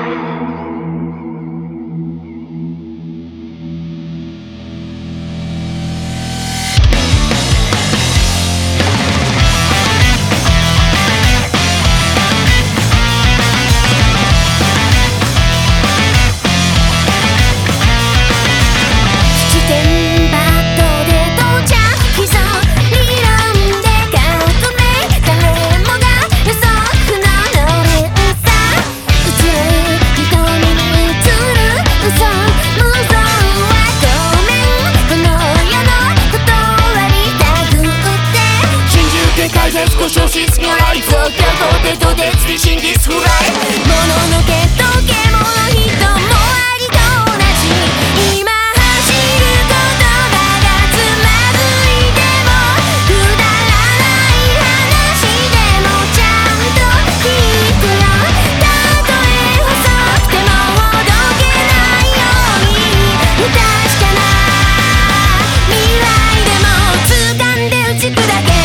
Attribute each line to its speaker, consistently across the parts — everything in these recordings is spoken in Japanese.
Speaker 1: 少し落ち着かないぞ今日とて次真実フライもののけとけもの人もありと同じ今走る言葉がつまずいてもくだらない話でもちゃんと聞くよたとえ細くてもほどけないように不確かな未来でも掴んで打ち砕け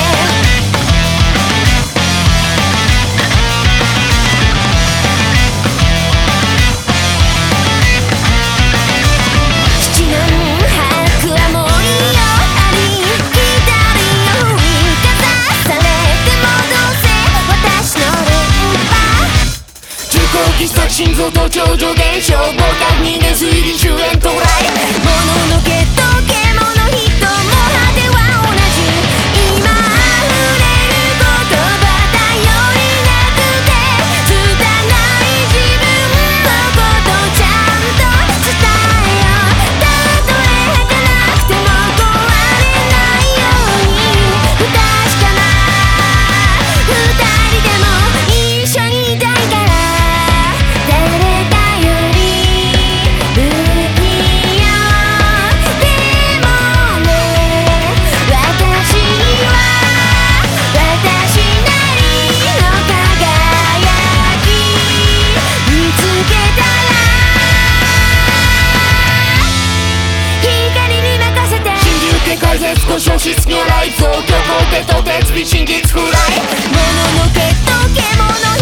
Speaker 1: 心臓と超常現象傍観に根付いり終焉到来もののけとけもの人も果ては同じ今溢れる言葉頼りなくて拙い自分のことちゃんと伝えようたとえ儚くても壊れないように不確かな二人でも一緒にいたいから少し落ち着かないぞ今日とてとて次真実フライもののけとけもの